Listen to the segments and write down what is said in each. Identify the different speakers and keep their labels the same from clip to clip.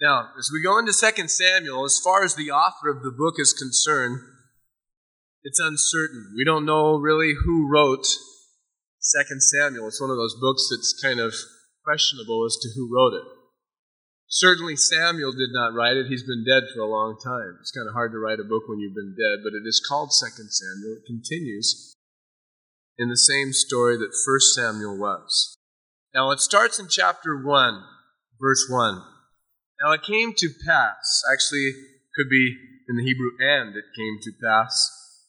Speaker 1: Now, as we go into 2 Samuel, as far as the author of the book is concerned, it's uncertain. We don't know really who wrote 2 Samuel. It's one of those books that's kind of questionable as to who wrote it. Certainly Samuel did not write it. He's been dead for a long time. It's kind of hard to write a book when you've been dead, but it is called 2 Samuel. It continues in the same story that 1 Samuel was. Now, it starts in chapter 1, verse 1. Now, it came to pass, actually, could be in the Hebrew, and it came to pass,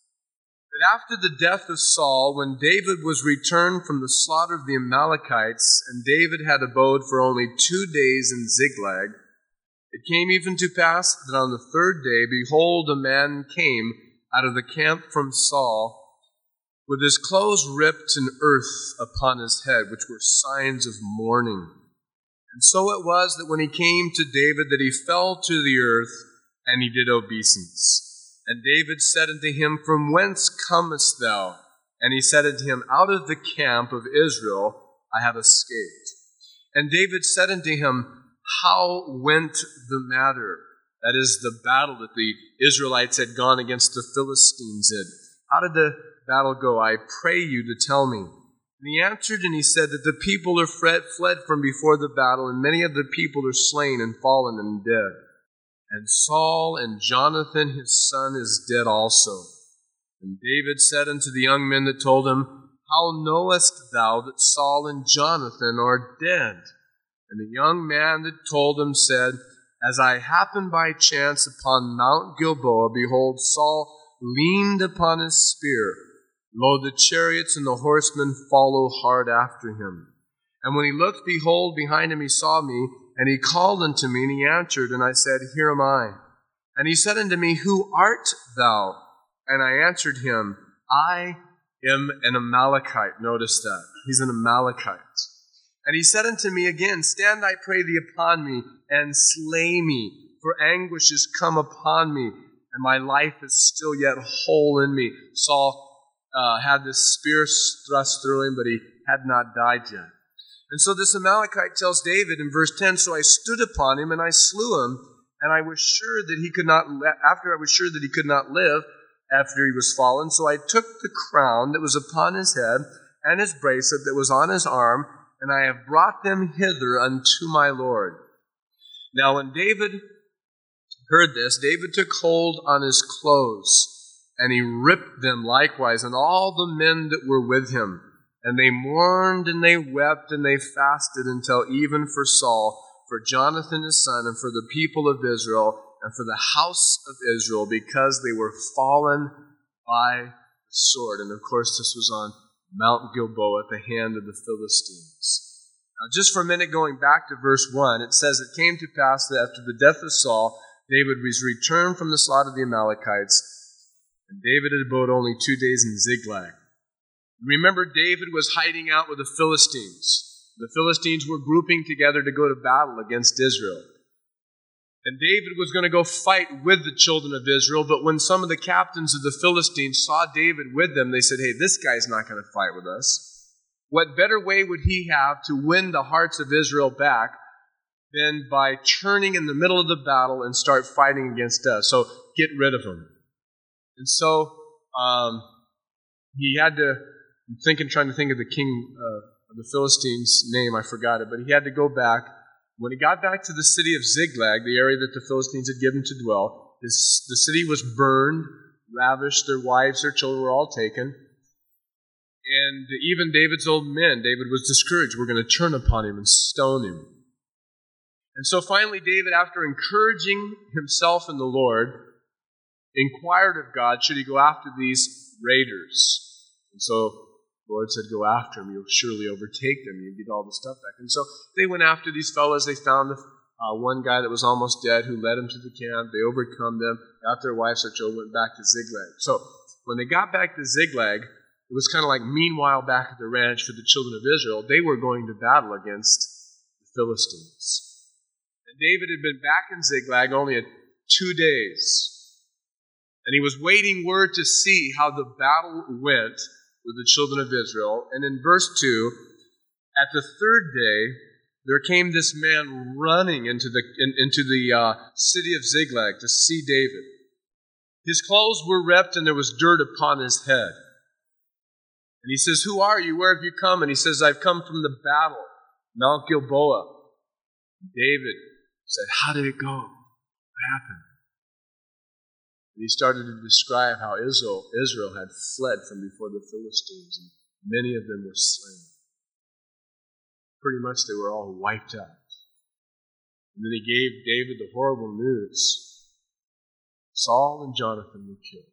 Speaker 1: that after the death of Saul, when David was returned from the slaughter of the Amalekites, and David had abode for only 2 days in Ziklag, it came even to pass that on the 3rd day, behold, a man came out of the camp from Saul, with his clothes ripped and earth upon his head, which were signs of mourning. And so it was that when he came to David, that he fell to the earth, and he did obeisance. And David said unto him, From whence comest thou? And he said unto him, Out of the camp of Israel I have escaped. And David said unto him, How went the matter? That is, the battle that the Israelites had gone against the Philistines in. How did the battle go? I pray you to tell me. And he answered and he said that the people are fled from before the battle, and many of the people are slain and fallen and dead. And Saul and Jonathan his son is dead also. And David said unto the young men that told him, How knowest thou that Saul and Jonathan are dead? And the young man that told him said, As I happened by chance upon Mount Gilboa, behold, Saul leaned upon his spear. Lo, the chariots and the horsemen follow hard after him. And when he looked, behold, behind him he saw me, and he called unto me, and he answered, and I said, Here am I. And he said unto me, Who art thou? And I answered him, I am an Amalekite. Notice that. He's an Amalekite. And he said unto me again, Stand, I pray thee, upon me, and slay me, for anguish is come upon me, and my life is still yet whole in me. Saul had this spear thrust through him, but he had not died yet. And so this Amalekite tells David in verse 10, So I stood upon him, and I slew him, and I was sure that he could not, after I was sure that he could not live after he was fallen. So I took the crown that was upon his head, and his bracelet that was on his arm, and I have brought them hither unto my Lord. Now when David heard this, David took hold on his clothes, and he ripped them likewise, and all the men that were with him. And they mourned, and they wept, and they fasted until even for Saul, for Jonathan his son, and for the people of Israel, and for the house of Israel, because they were fallen by the sword. And of course, this was on Mount Gilboa at the hand of the Philistines. Now, just for a minute, going back to verse 1, it says, It came to pass that after the death of Saul, David was returned from the slaughter of the Amalekites, and David had abode only 2 days in Ziklag. Remember, David was hiding out with the Philistines. The Philistines were grouping together to go to battle against Israel. And David was going to go fight with the children of Israel, but when some of the captains of the Philistines saw David with them, they said, Hey, this guy's not going to fight with us. What better way would he have to win the hearts of Israel back than by turning in the middle of the battle and start fighting against us? So get rid of him. And so he had to, trying to think of the king of the Philistines' name, I forgot it, but he had to go back. When he got back to the city of Ziklag, the area that the Philistines had given to dwell, the city was burned, ravished, their wives, their children were all taken. And even David's old men, David was discouraged. We're going to turn upon him and stone him. And so finally David, after encouraging himself in the Lord, inquired of God, should he go after these raiders? And so the Lord said, Go after them. You'll surely overtake them. You'll get all the stuff back. And so they went after these fellows. They found one guy that was almost dead who led them to the camp. They overcome them, got their wives, their children, went back to Ziklag. So when they got back to Ziklag, it was kind of like meanwhile back at the ranch for the children of Israel. They were going to battle against the Philistines. And David had been back in Ziklag only 2 days. And he was waiting word to see how the battle went with the children of Israel. And in verse 2, at the 3rd day, there came this man running into the city of Ziklag to see David. His clothes were ripped and there was dirt upon his head. And he says, "Who are you? Where have you come?" And he says, "I've come from the battle, Mount Gilboa." David said, "How did it go? What happened?" And he started to describe how Israel had fled from before the Philistines, and many of them were slain. Pretty much they were all wiped out. And then he gave David the horrible news. Saul and Jonathan were killed.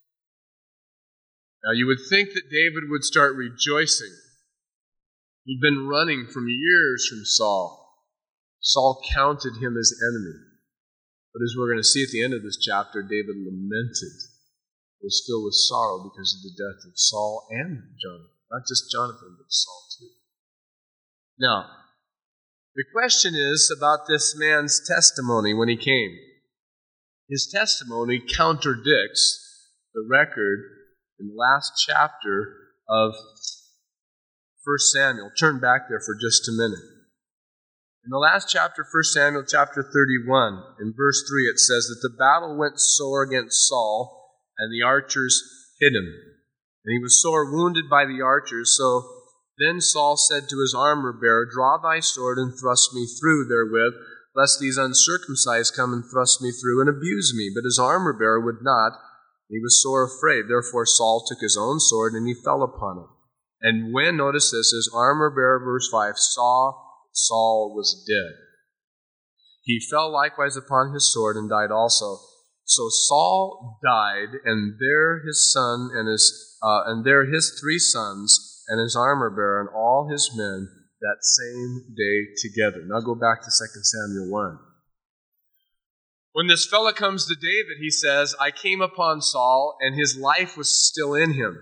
Speaker 1: Now you would think that David would start rejoicing. He'd been running from years from Saul. Saul counted him as enemy. But as we're going to see at the end of this chapter, David lamented, was filled with sorrow because of the death of Saul and Jonathan. Not just Jonathan, but Saul too. Now, the question is about this man's testimony when he came. His testimony contradicts the record in the last chapter of 1 Samuel. Turn back there for just a minute. In the last chapter, 1 Samuel chapter 31, in verse 3, it says that the battle went sore against Saul, and the archers hit him. And he was sore wounded by the archers. So then Saul said to his armor-bearer, "Draw thy sword and thrust me through therewith, lest these uncircumcised come and thrust me through and abuse me." But his armor-bearer would not. He was sore afraid. Therefore Saul took his own sword and he fell upon it. And when, notice this, his armor-bearer, verse 5, saw Saul was dead, he fell likewise upon his sword and died also. So Saul died, and there his son and there his 3 sons and his armor-bearer and all his men that same day together. Now go back to 2 Samuel 1. When this fellow comes to David, he says, "I came upon Saul, and his life was still in him.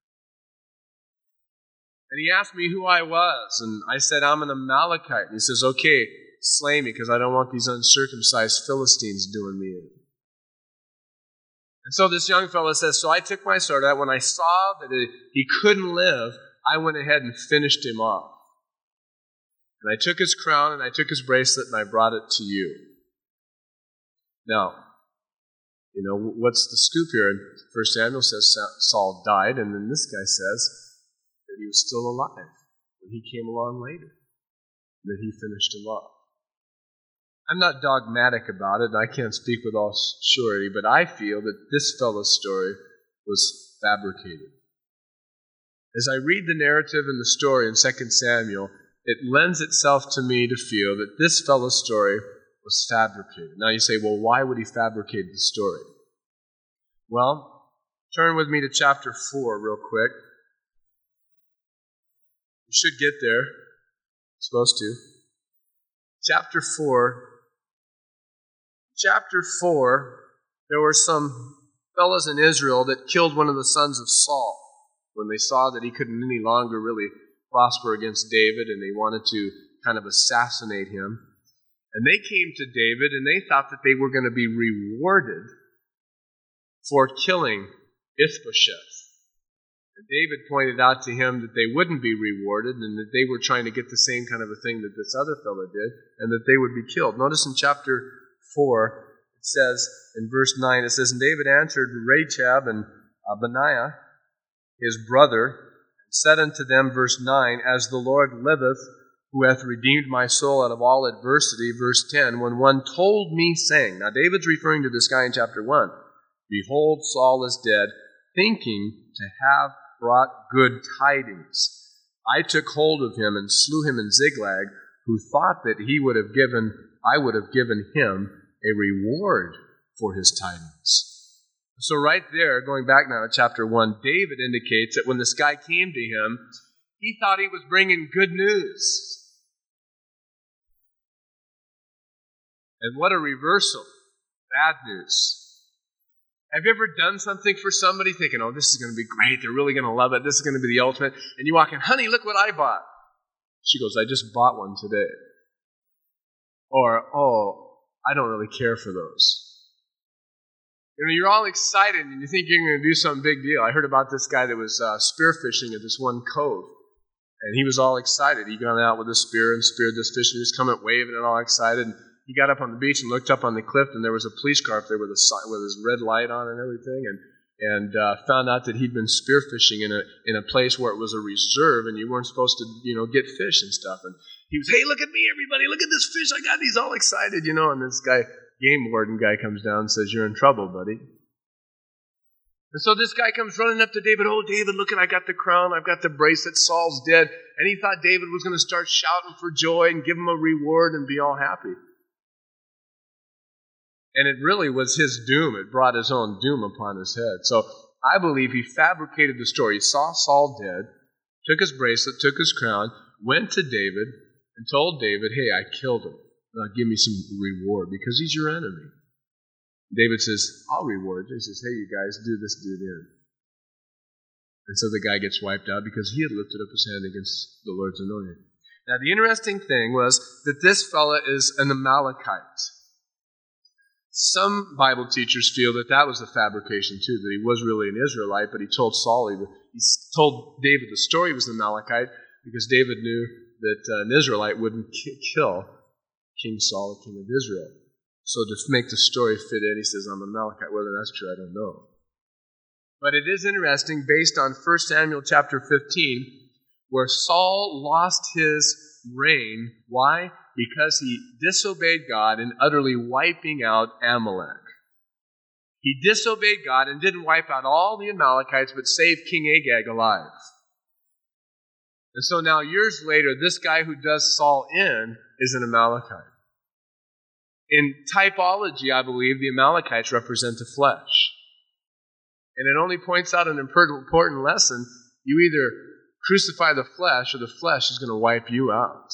Speaker 1: And he asked me who I was, and I said, I'm an Amalekite." And he says, "Okay, slay me, because I don't want these uncircumcised Philistines doing me in." And so this young fellow says, "So I took my sword out. When I saw that he couldn't live, I went ahead and finished him off. And I took his crown, and I took his bracelet, and I brought it to you." Now, what's the scoop here? In 1 Samuel says Saul died, and then this guy says that he was still alive when he came along later, and that he finished him off. I'm not dogmatic about it, and I can't speak with all surety, but I feel that this fellow's story was fabricated. As I read the narrative and the story in 2 Samuel, it lends itself to me to feel that this fellow's story was fabricated. Now you say, well, why would he fabricate the story? Well, turn with me to chapter 4 real quick. You should get there. You're supposed to. Chapter 4. Chapter 4, there were some fellows in Israel that killed one of the sons of Saul when they saw that he couldn't any longer really prosper against David, and they wanted to kind of assassinate him. And they came to David, and they thought that they were going to be rewarded for killing Ishbosheth. And David pointed out to him that they wouldn't be rewarded, and that they were trying to get the same kind of a thing that this other fellow did, and that they would be killed. Notice in chapter 4, it says, in verse 9, it says, "And David answered Rechab and Benaiah, his brother, and said unto them," verse 9, "As the Lord liveth, who hath redeemed my soul out of all adversity," verse 10, "when one told me, saying," now David's referring to this guy in chapter 1, "Behold, Saul is dead, thinking to have brought good tidings. I took hold of him and slew him in Ziklag, who thought that I would have given him a reward for his tidings." So right there, going back now to chapter 1, David indicates that when this guy came to him, he thought he was bringing good news. And what a reversal. Bad news. Have you ever done something for somebody thinking, oh, this is going to be great, they're really going to love it, this is going to be the ultimate, and you walk in, "Honey, look what I bought." She goes, "I just bought one today." Or, "Oh, I don't really care for those." You're all excited and you think you're going to do some big deal. I heard about this guy that was spearfishing at this one cove. And he was all excited. He got out with a spear and speared this fish, and he was coming waving and all excited. And he got up on the beach and looked up on the cliff, and there was a police car up there with his red light on and everything, and found out that he'd been spearfishing in a place where it was a reserve, and you weren't supposed to, get fish and stuff. And he was, hey, look at me, everybody, look at this fish I got. He's all excited, and this game warden guy comes down and says, you're in trouble, buddy. And so this guy comes running up to David. Oh, David, look, I got the crown. I've got the bracelet. Saul's dead. And he thought David was going to start shouting for joy and give him a reward and be all happy. And it really was his doom. It brought his own doom upon his head. So I believe he fabricated the story. He saw Saul dead, took his bracelet, took his crown, went to David, and told David, hey, I killed him. Give me some reward because he's your enemy. David says, I'll reward you. He says, hey, you guys, do this dude in. And so the guy gets wiped out because he had lifted up his hand against the Lord's anointed. Now, the interesting thing was that this fella is an Amalekite. Some Bible teachers feel that was a fabrication too, that he was really an Israelite, but he told told David the story he was an Amalekite because David knew that an Israelite wouldn't kill King Saul, the king of Israel. So to make the story fit in, he says, I'm an Amalekite. Whether that's true, I don't know. But it is interesting, based on 1 Samuel chapter 15, where Saul lost his reign. Why? Because he disobeyed God in utterly wiping out Amalek. He disobeyed God and didn't wipe out all the Amalekites, but saved King Agag alive. And so now, years later, this guy who does Saul in is an Amalekite. In typology, I believe, the Amalekites represent the flesh. And it only points out an important lesson. You either crucify the flesh, or the flesh is going to wipe you out.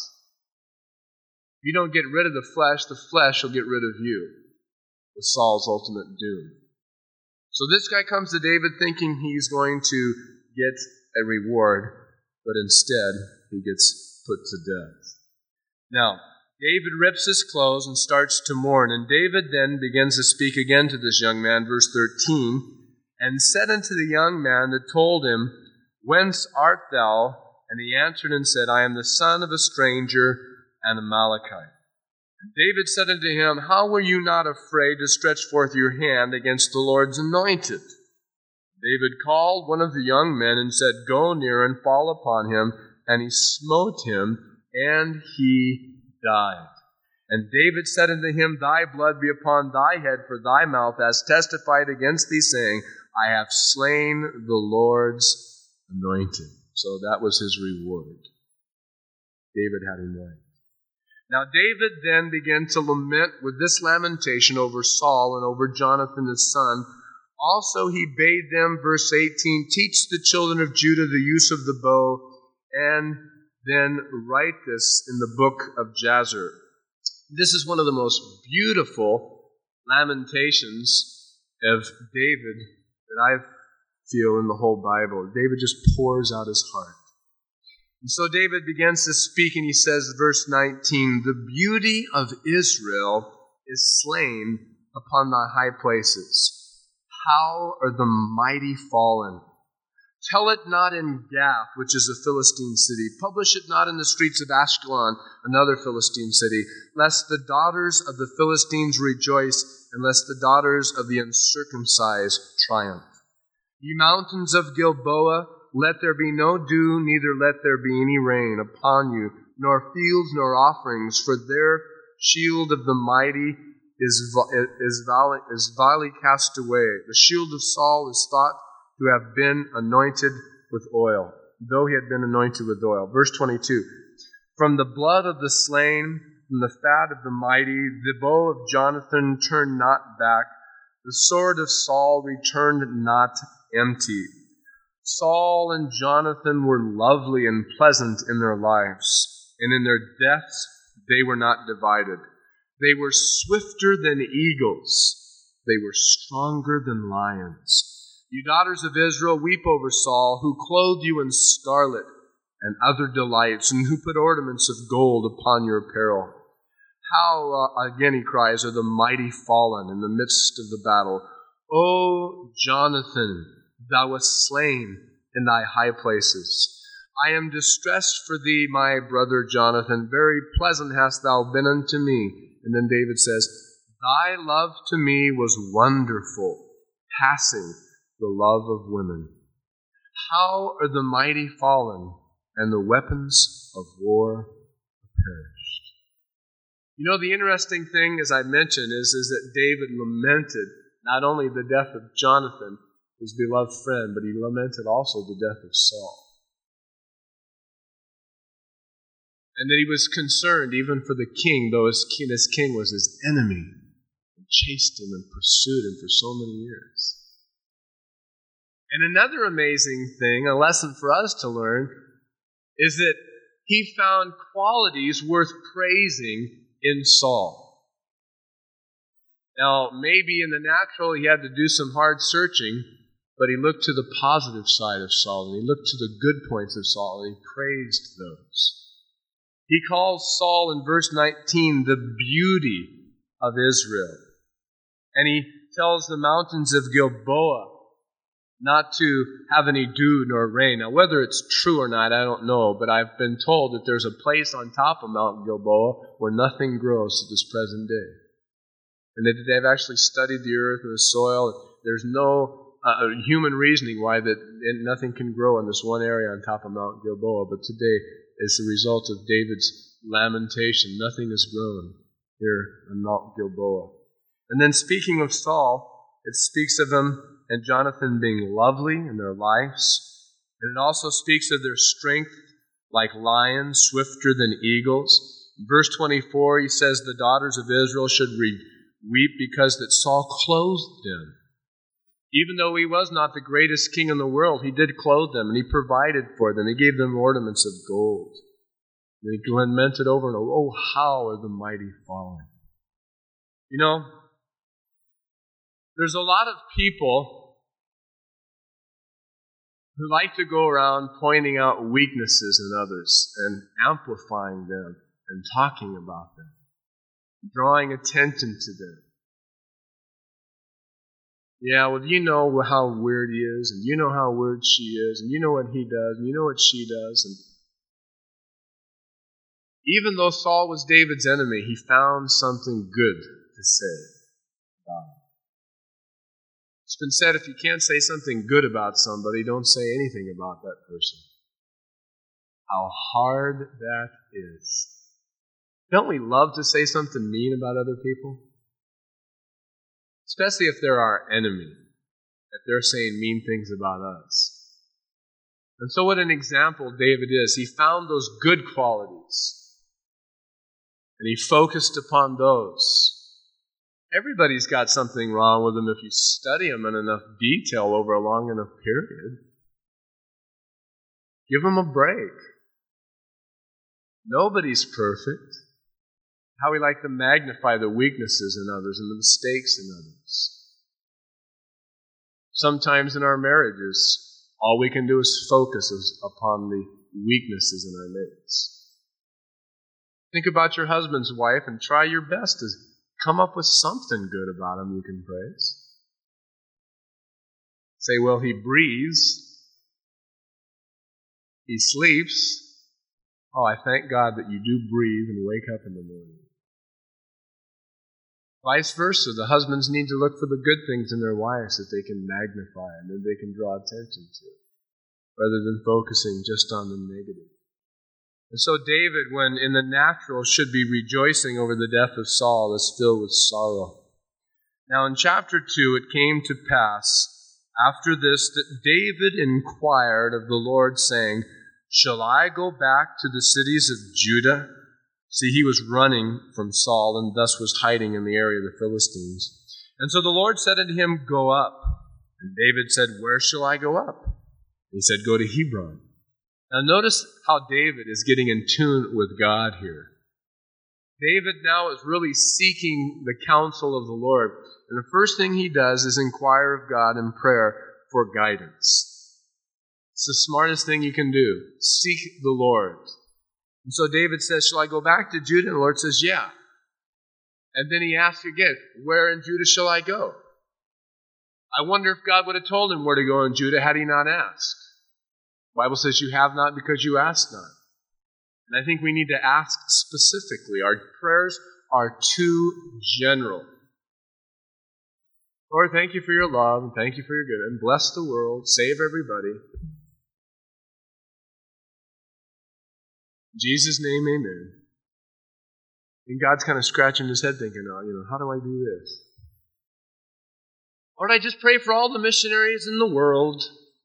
Speaker 1: If you don't get rid of the flesh will get rid of you, with Saul's ultimate doom. So this guy comes to David thinking he's going to get a reward, but instead he gets put to death. Now, David rips his clothes and starts to mourn, and David then begins to speak again to this young man, verse 13, and said unto the young man that told him, Whence art thou? And he answered and said, I am the son of a stranger, an Amalekite. And David said unto him, How were you not afraid to stretch forth your hand against the Lord's anointed? David called one of the young men and said, Go near and fall upon him. And he smote him, and he died. And David said unto him, Thy blood be upon thy head, for thy mouth has testified against thee, saying, I have slain the Lord's anointed. So that was his reward. David had him wiped. Now David then began to lament with this lamentation over Saul and over Jonathan his son. Also he bade them, verse 18, teach the children of Judah the use of the bow, and then write this in the book of Jazer. This is one of the most beautiful lamentations of David that I feel in the whole Bible. David just pours out his heart. And so David begins to speak, and he says, verse 19, The beauty of Israel is slain upon thy high places. How are the mighty fallen? Tell it not in Gath, which is a Philistine city. Publish it not in the streets of Ashkelon, another Philistine city, lest the daughters of the Philistines rejoice, and lest the daughters of the uncircumcised triumph. Ye mountains of Gilboa, let there be no dew, neither let there be any rain upon you, nor fields nor offerings, for their shield of the mighty is vilely cast away. The shield of Saul is thought to have been anointed with oil, though he had been anointed with oil. Verse 22, From the blood of the slain, from the fat of the mighty, the bow of Jonathan turned not back, the sword of Saul returned not empty. Saul and Jonathan were lovely and pleasant in their lives, and in their deaths they were not divided. They were swifter than eagles. They were stronger than lions. You daughters of Israel, weep over Saul, who clothed you in scarlet and other delights, and who put ornaments of gold upon your apparel. How, again he cries, are the mighty fallen in the midst of the battle. O Jonathan, thou wast slain in thy high places. I am distressed for thee, my brother Jonathan. Very pleasant hast thou been unto me. And then David says, thy love to me was wonderful, passing the love of women. How are the mighty fallen, and the weapons of war perished? You know, the interesting thing, as I mentioned, is that David lamented not only the death of Jonathan, his beloved friend, but he lamented also the death of Saul. And that he was concerned even for the king, though his king was his enemy, and chased him and pursued him for so many years. And another amazing thing, a lesson for us to learn, is that he found qualities worth praising in Saul. Now, maybe in the natural he had to do some hard searching, but he looked to the positive side of Saul, and he looked to the good points of Saul, and he praised those. He calls Saul in verse 19 the beauty of Israel. And he tells the mountains of Gilboa not to have any dew nor rain. Now, whether it's true or not, I don't know, but I've been told that there's a place on top of Mount Gilboa where nothing grows to this present day. And that they've actually studied the earth and the soil. There's no human reasoning why that nothing can grow in this one area on top of Mount Gilboa. But today, as a result of David's lamentation, nothing has grown here on Mount Gilboa. And then speaking of Saul, it speaks of him and Jonathan being lovely in their lives. And it also speaks of their strength like lions, swifter than eagles. In verse 24, he says the daughters of Israel should weep because that Saul clothed them. Even though he was not the greatest king in the world, he did clothe them, and he provided for them. He gave them ornaments of gold. And he lamented over and over, oh, how are the mighty fallen. You know, there's a lot of people who like to go around pointing out weaknesses in others and amplifying them and talking about them, drawing attention to them. Yeah, well, you know how weird he is, and you know how weird she is, and you know what he does, and you know what she does. And even though Saul was David's enemy, he found something good to say about him. It's been said, if you can't say something good about somebody, don't say anything about that person. How hard that is. Don't we love to say something mean about other people? Especially if they're our enemy, if they're saying mean things about us. And so what an example David is. He found those good qualities, and he focused upon those. Everybody's got something wrong with them if you study them in enough detail over a long enough period. Give them a break. Nobody's perfect. How we like to magnify the weaknesses in others and the mistakes in others. Sometimes in our marriages, all we can do is focus upon the weaknesses in our mates. Think about your husband's wife and try your best to come up with something good about him you can praise. Say, well, he breathes. He sleeps. Oh, I thank God that you do breathe and wake up in the morning. Vice versa, the husbands need to look for the good things in their wives that they can magnify and that they can draw attention to, rather than focusing just on the negative. And so David, when in the natural should be rejoicing over the death of Saul, is filled with sorrow. Now in chapter 2, it came to pass after this that David inquired of the Lord, saying, shall I go back to the cities of Judah? See, he was running from Saul and thus was hiding in the area of the Philistines. And so the Lord said unto him, go up. And David said, where shall I go up? He said, go to Hebron. Now notice how David is getting in tune with God here. David now is really seeking the counsel of the Lord. And the first thing he does is inquire of God in prayer for guidance. It's the smartest thing you can do. Seek the Lord. And so David says, shall I go back to Judah? And the Lord says, yeah. And then he asks again, where in Judah shall I go? I wonder if God would have told him where to go in Judah had he not asked. The Bible says you have not because you ask not. And I think we need to ask specifically. Our prayers are too general. Lord, thank you for your love, and thank you for your good, and bless the world, save everybody. In Jesus' name, amen. And God's kind of scratching his head thinking, how do I do this? Lord, I just pray for all the missionaries in the world.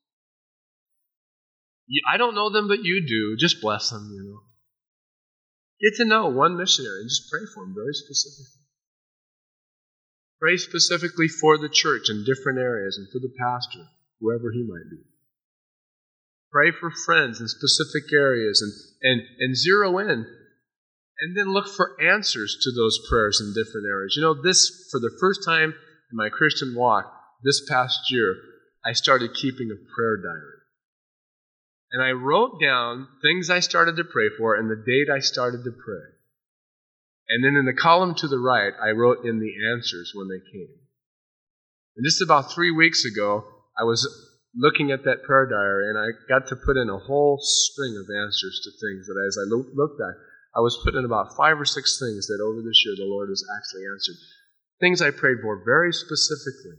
Speaker 1: I don't know them, but you do. Just bless them, Get to know one missionary and just pray for them very specifically. Pray specifically for the church in different areas and for the pastor, whoever he might be. Pray for friends in specific areas and zero in. And then look for answers to those prayers in different areas. This, for the first time in my Christian walk, this past year, I started keeping a prayer diary. And I wrote down things I started to pray for and the date I started to pray. And then in the column to the right, I wrote in the answers when they came. And just about 3 weeks ago, I was looking at that prayer diary, and I got to put in a whole string of answers to things that as I looked back, I was putting in about 5 or 6 things that over this year the Lord has actually answered. Things I prayed for very specifically.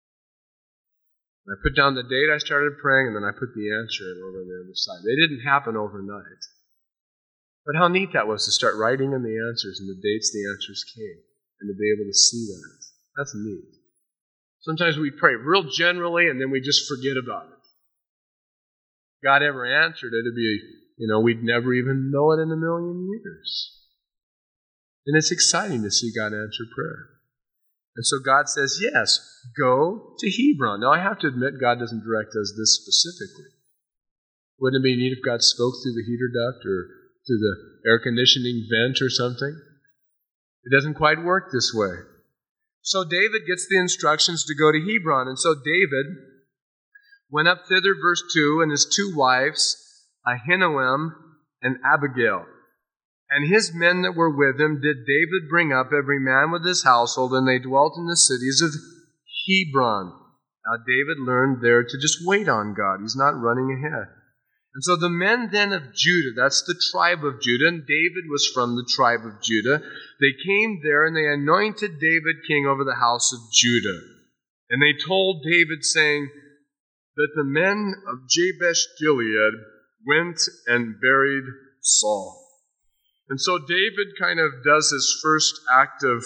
Speaker 1: I put down the date I started praying, and then I put the answer in over on the other side. They didn't happen overnight. But how neat that was to start writing in the answers and the dates the answers came, and to be able to see that. That's neat. Sometimes we pray real generally, and then we just forget about it. If God ever answered it, it'd be, we'd never even know it in a million years. And it's exciting to see God answer prayer. And so God says, yes, go to Hebron. Now, I have to admit, God doesn't direct us this specifically. Wouldn't it be neat if God spoke through the heater duct or through the air conditioning vent or something? It doesn't quite work this way. So David gets the instructions to go to Hebron. And so David went up thither, verse 2, and his 2 wives, Ahinoam and Abigail. And his men that were with him did David bring up, every man with his household, and they dwelt in the cities of Hebron. Now David learned there to just wait on God. He's not running ahead. And so the men then of Judah, that's the tribe of Judah, and David was from the tribe of Judah, they came there and they anointed David king over the house of Judah. And they told David, saying that the men of Jabesh Gilead went and buried Saul. And so David kind of does his first act of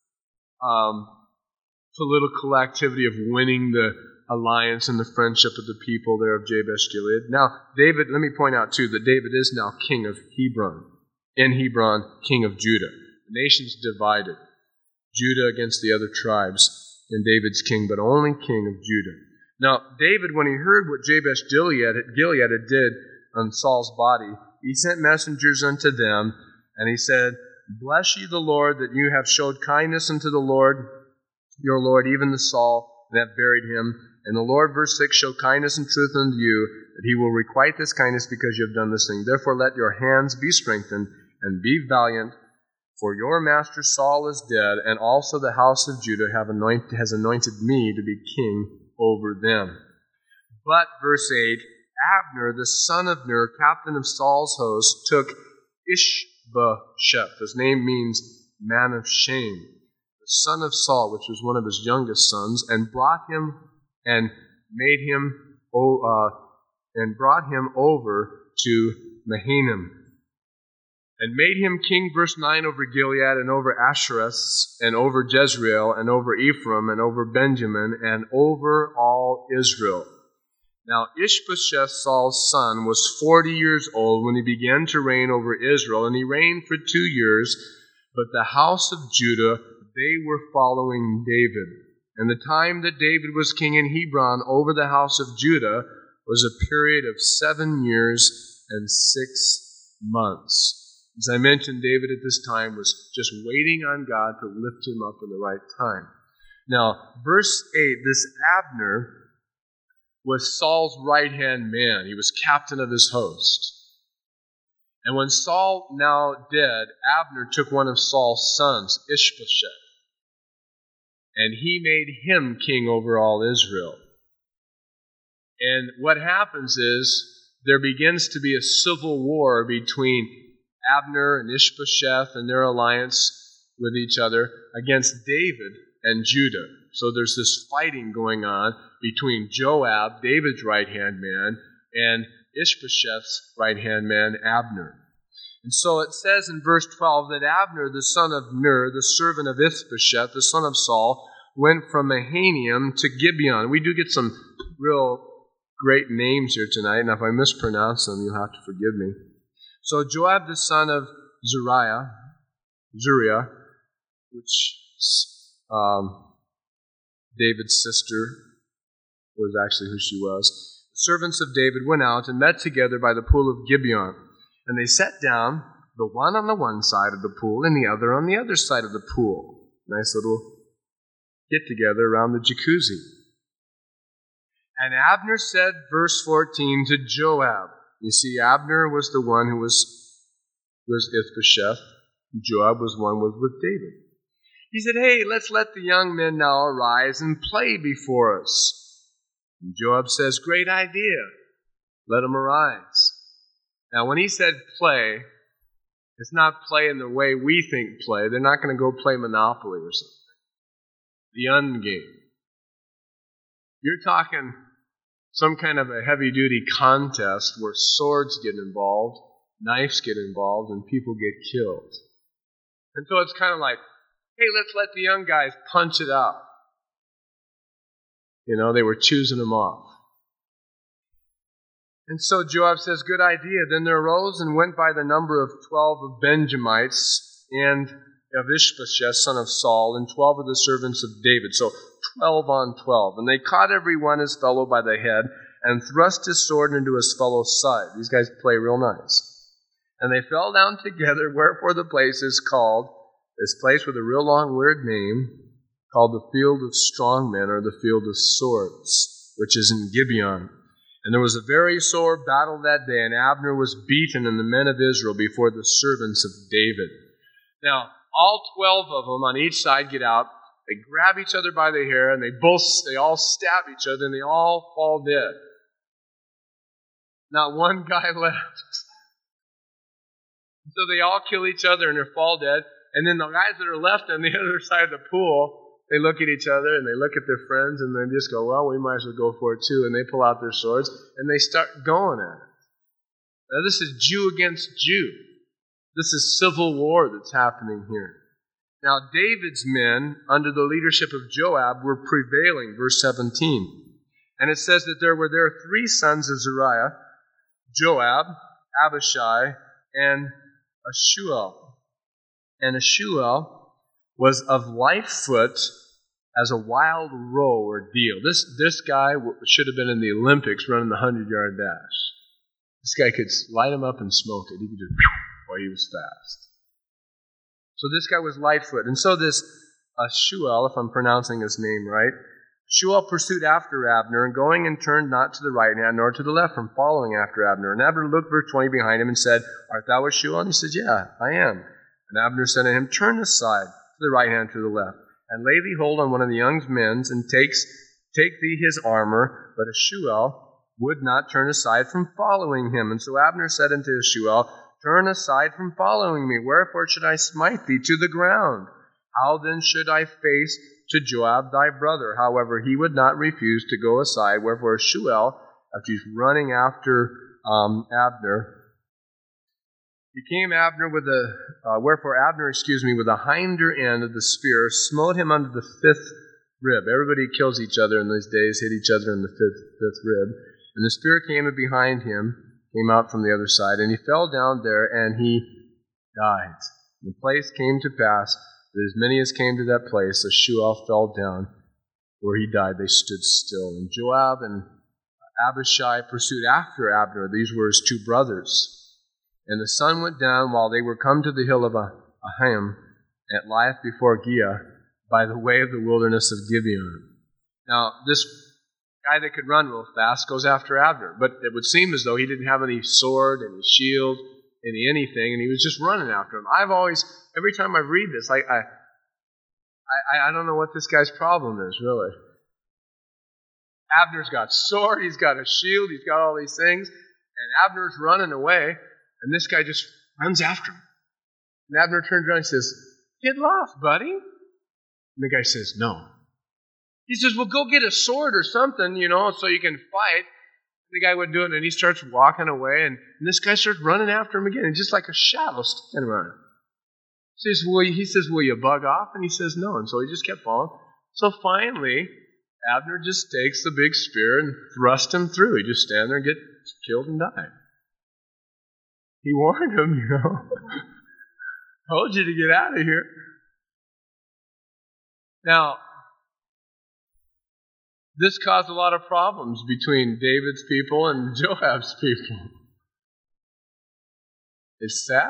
Speaker 1: political activity of winning the alliance and the friendship of the people there of Jabesh Gilead. Now, David, let me point out too that David is now king of Hebron. In Hebron, king of Judah. The nation's divided. Judah against the other tribes, and David's king, but only king of Judah. Now, David, when he heard what Jabesh Gilead had did on Saul's body, he sent messengers unto them, and he said, Bless ye the Lord, that you have showed kindness unto the Lord, your Lord, even to Saul, and have buried him. And the Lord, verse 6, show kindness and truth unto you, that he will requite this kindness because you have done this thing. Therefore let your hands be strengthened, and be valiant, for your master Saul is dead, and also the house of Judah has anointed me to be king over them. But, verse 8, Abner, the son of Ner, captain of Saul's host, took Ishbosheth. His name means man of shame. The son of Saul, which was one of his youngest sons, and brought him over to Mahanaim, and made him king, verse 9, over Gilead, and over Ashereth, and over Jezreel, and over Ephraim, and over Benjamin, and over all Israel. Now Ishbosheth, Saul's son, was 40 years old when he began to reign over Israel, and he reigned for 2 years. But the house of Judah, they were following David. And the time that David was king in Hebron over the house of Judah was a period of 7 years and 6 months. As I mentioned, David at this time was just waiting on God to lift him up in the right time. Now, verse 8, this Abner was Saul's right-hand man. He was captain of his host. And when Saul now dead, Abner took one of Saul's sons, Ishbosheth, and he made him king over all Israel. And what happens is there begins to be a civil war between Abner and Ishbosheth and their alliance with each other against David and Judah. So there's this fighting going on between Joab, David's right-hand man, and Ishbosheth's right-hand man, Abner. And so it says in verse 12 that Abner, the son of Ner, the servant of Ishbosheth, the son of Saul, went from Mahanaim to Gibeon. We do get some real great names here tonight, and if I mispronounce them, you'll have to forgive me. So Joab, the son of Zuriah, which David's sister was actually who she was. The servants of David went out and met together by the pool of Gibeon. And they sat down, the one on the one side of the pool and the other on the other side of the pool. Nice little get-together around the jacuzzi. And Abner said, verse 14, to Joab. You see, Abner was the one who was Ishbosheth. Joab was one who was with David. He said, hey, let's let the young men now arise and play before us. And Joab says, great idea. Let them arise. Now, when he said play, it's not play in the way we think play. They're not going to go play Monopoly or something. The ungame. You're talking some kind of a heavy-duty contest where swords get involved, knives get involved, and people get killed. And so it's kind of like, hey, let's let the young guys punch it out. You know, they were choosing them off. And so Joab says, good idea. Then there arose and went by the number of 12 of Benjamites and of Ishbosheth, son of Saul, and 12 of the servants of David. So 12 on 12. And they caught every one his fellow by the head and thrust his sword into his fellow's side. These guys play real nice. And they fell down together, wherefore the place is called, this place with a real long weird name, called the Field of Strong Men, or the Field of Swords, which is in Gibeon. And there was a very sore battle that day, and Abner was beaten and the men of Israel before the servants of David. Now, all 12 of them on each side get out, they grab each other by the hair, and they all stab each other, and they all fall dead. Not one guy left. So they all kill each other and they fall dead. And then the guys that are left on the other side of the pool, they look at each other and they look at their friends and they just go, well, we might as well go for it too. And they pull out their swords and they start going at it. Now this is Jew against Jew. This is civil war that's happening here. Now David's men, under the leadership of Joab, were prevailing, verse 17. And it says that there were 3 sons of Zeruiah, Joab, Abishai, and Ashuel. And Ashuel was of light foot as a wild roe or deal. This guy should have been in the Olympics running the 100-yard dash. This guy could light him up and smoke it. He could just while he was fast. So this guy was light foot. And so this Ashuel, if I'm pronouncing his name right, Ashuel pursued after Abner, and going and turned not to the right hand nor to the left from following after Abner. And Abner looked, verse 20, behind him and said, art thou Ashuel? And he said, yeah, I am. And Abner said to him, turn aside to the right hand, to the left, and lay thee hold on one of the young men's, and take thee his armor. But Ashuel would not turn aside from following him. And so Abner said unto Ashuel, turn aside from following me. Wherefore should I smite thee to the ground? How then should I face to Joab thy brother? However, he would not refuse to go aside. Wherefore Ashuel, after he's running after Abner, wherefore Abner, with the hinder end of the spear, smote him under the 5th rib. Everybody kills each other in these days, hit each other in the fifth rib. And the spear came behind him, came out from the other side, and he fell down there, and he died. The place came to pass that as many as came to that place, Ashuel fell down where he died. They stood still. And Joab and Abishai pursued after Abner. These were his 2 brothers. And the sun went down while they were come to the hill of Ahim, and it lieth before Giah, by the way of the wilderness of Gibeon. Now, this guy that could run real fast goes after Abner, but it would seem as though he didn't have any sword, any shield, anything, and he was just running after him. Every time I read this, I don't know what this guy's problem is, really. Abner's got sword, he's got a shield, he's got all these things, And Abner's running away, and this guy just runs after him. And Abner turns around and says, "Get lost, buddy." And the guy says, "No." He says, "Well, go get a sword or something, so you can fight." The guy would do it, and he starts walking away, and this guy starts running after him again, and just like a shadow standing around him. He says, "Will you bug off?" And he says, "No." And so he just kept following. So finally, Abner just takes the big spear and thrusts him through. He just stands there and gets killed and died. He warned him, told you to get out of here. Now, this caused a lot of problems between David's people and Joab's people. It's sad.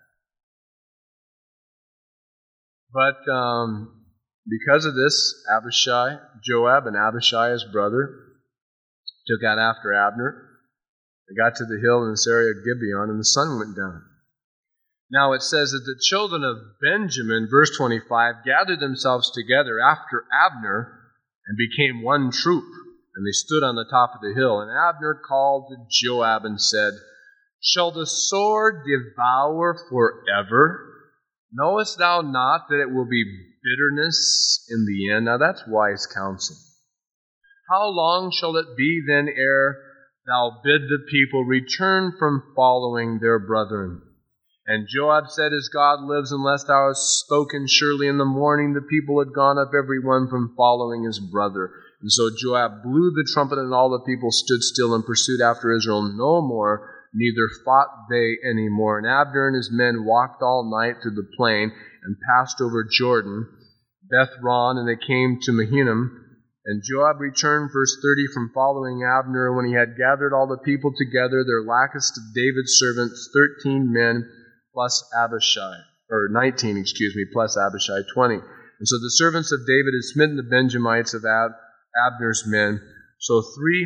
Speaker 1: But because of this, Joab and Abishai, his brother, took out after Abner. They got to the hill in this area of Gibeon, and the sun went down. Now it says that the children of Benjamin, verse 25, gathered themselves together after Abner and became one troop, and they stood on the top of the hill. And Abner called to Joab and said, "Shall the sword devour forever? Knowest thou not that it will be bitterness in the end?" Now that's wise counsel. "How long shall it be then ere thou bid the people return from following their brethren?" And Joab said, "As God lives, unless thou hast spoken, surely in the morning the people had gone up every one from following his brother." And so Joab blew the trumpet, and all the people stood still and pursued after Israel no more, neither fought they any more. And Abner and his men walked all night through the plain and passed over Jordan, Beth-ron, and they came to Mahanaim. And Joab returned, verse 30, from following Abner. And when he had gathered all the people together, there lackest of David's servants 13 men plus Abishai, or 19, plus Abishai, 20. And so the servants of David had smitten the Benjamites of Abner's men. So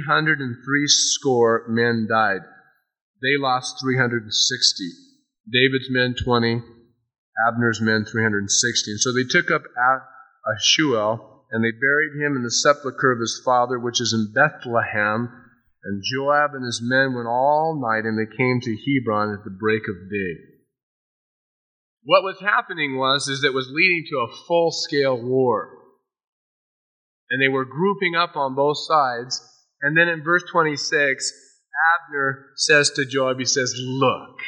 Speaker 1: 360 men died. They lost 360. David's men 20, Abner's men 360. And so they took up Ashuel, and they buried him in the sepulchre of his father, which is in Bethlehem. And Joab and his men went all night, and they came to Hebron at the break of day. What was happening was it was leading to a full-scale war. And they were grouping up on both sides. And then in verse 26, Abner says to Joab, he says, "Look,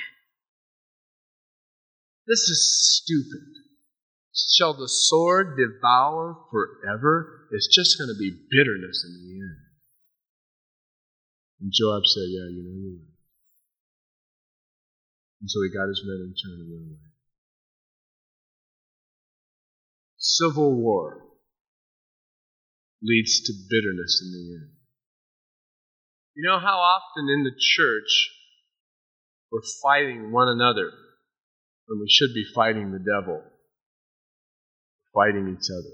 Speaker 1: this is stupid. Shall the sword devour forever? It's just going to be bitterness in the end." And Joab said, "Yeah, you're right." And so he got his men and turned away. Civil war leads to bitterness in the end. You know how often in the church we're fighting one another when we should be fighting the devil, fighting each other.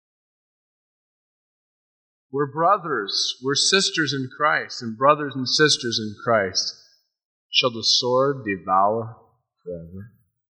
Speaker 1: We're brothers, we're sisters in Christ, and brothers and sisters in Christ. Shall the sword devour forever?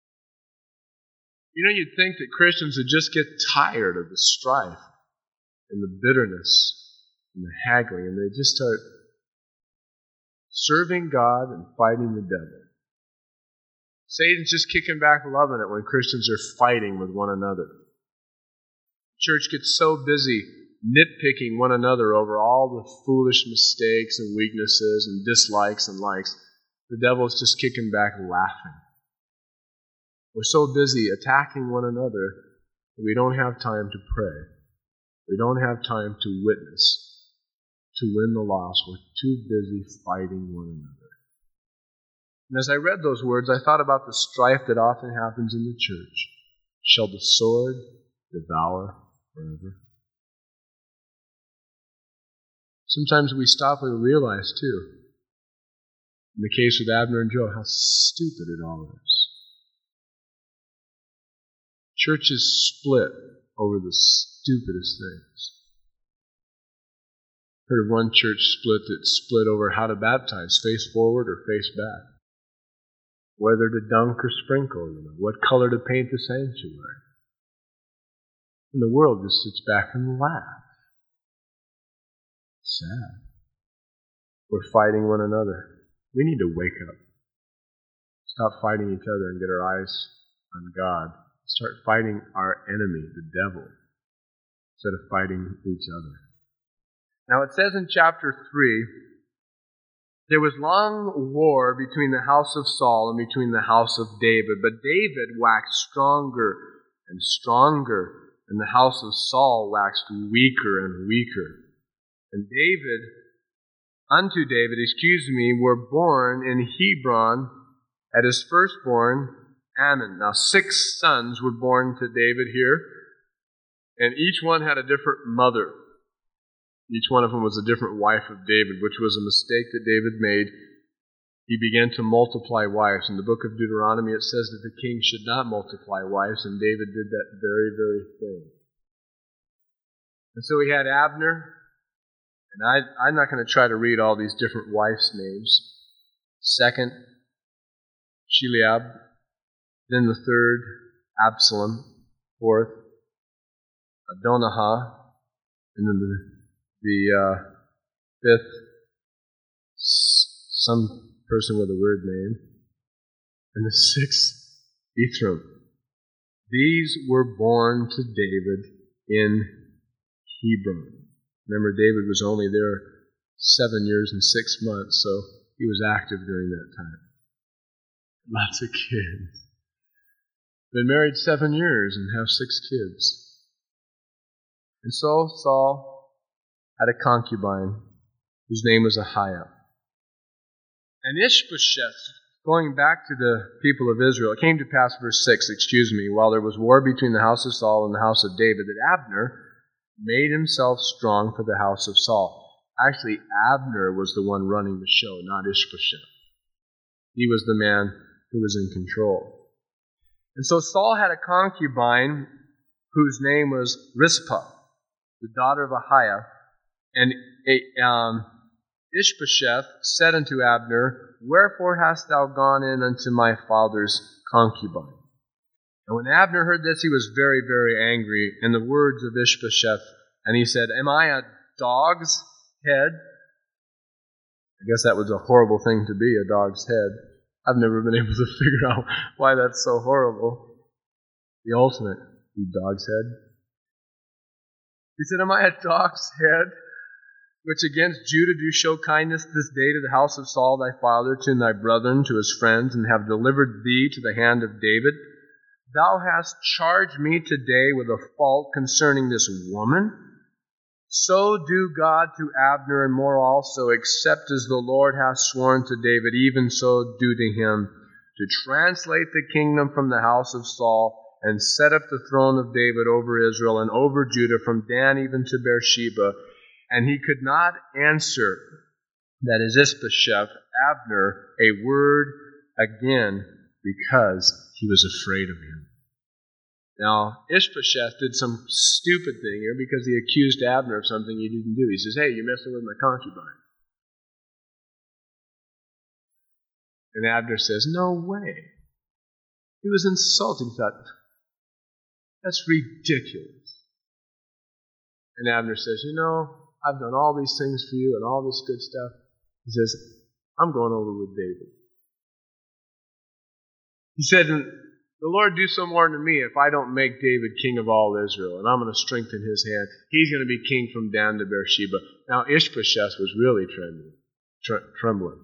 Speaker 1: You'd think that Christians would just get tired of the strife and the bitterness and the haggling, and they just start serving God and fighting the devil. Satan's just kicking back loving it when Christians are fighting with one another. Church gets so busy nitpicking one another over all the foolish mistakes and weaknesses and dislikes and likes. The devil's just kicking back laughing. We're so busy attacking one another that we don't have time to pray. We don't have time to witness, to win the lost. We're too busy fighting one another. And as I read those words, I thought about the strife that often happens in the church. Shall the sword devour forever? Sometimes we stop and realize, too, in the case with Abner and Joab, how stupid it all is. Churches split over the stupidest things. Heard of one church split over how to baptize, face forward or face back. Whether to dunk or sprinkle, what color to paint the sanctuary. And the world just sits back and laughs. Sad. We're fighting one another.
Speaker 2: We need to wake up. Stop fighting each other and get our eyes on God. Start fighting our enemy, the devil, instead of fighting each other. Now it says in chapter 3, there was long war between the house of Saul and between the house of David, but David waxed stronger and stronger, and the house of Saul waxed weaker and weaker. And unto David, were born in Hebron at his firstborn, Amnon. Now 6 sons were born to David here, and each one had a different mother. Each one of them was a different wife of David, which was a mistake that David made. He began to multiply wives. In the book of Deuteronomy, it says that the king should not multiply wives, and David did that very, very thing. And so he had Abner, and I'm not going to try to read all these different wives' names. Second, Chileab. Then the third, Absalom. Fourth, Adonijah. And then the fifth, some person with a weird name. And the sixth, Ephraim. These were born to David in Hebron. Remember, David was only there 7 years and 6 months, so he was active during that time. Lots of kids. Been married 7 years and have 6 kids. And so Saul had a concubine whose name was Ahiah. And Ishbosheth, going back to the people of Israel, it came to pass, verse 6, while there was war between the house of Saul and the house of David, that Abner made himself strong for the house of Saul. Actually, Abner was the one running the show, not Ishbosheth. He was the man who was in control. And so Saul had a concubine whose name was Rizpah, the daughter of Ahiah. And Ishbosheth said unto Abner, Wherefore hast thou gone in unto my father's concubine? And when Abner heard this, he was very, very angry in the words of Ishbosheth. And he said, Am I a dog's head? I guess that was a horrible thing to be, a dog's head. I've never been able to figure out why that's so horrible. The ultimate, you dog's head. He said, Am I a dog's head, which against Judah do show kindness this day to the house of Saul thy father, to thy brethren, to his friends, and have delivered thee to the hand of David? Thou hast charged me today with a fault concerning this woman. So do God to Abner, and more also, except as the Lord hath sworn to David, even so do to him, to translate the kingdom from the house of Saul, and set up the throne of David over Israel and over Judah, from Dan even to Beersheba. And he could not answer, that is Ishbosheth, Abner, a word again, because he was afraid of him. Now, Ishbosheth did some stupid thing here because he accused Abner of something he didn't do. He says, Hey, you're messing with my concubine. And Abner says, No way. He was insulted. He thought, That's ridiculous. And Abner says, I've done all these things for you and all this good stuff. He says, I'm going over with David. He said, The Lord do so more to me if I don't make David king of all Israel, and I'm going to strengthen his hand. He's going to be king from Dan to Beersheba. Now Ishbosheth was really trembling.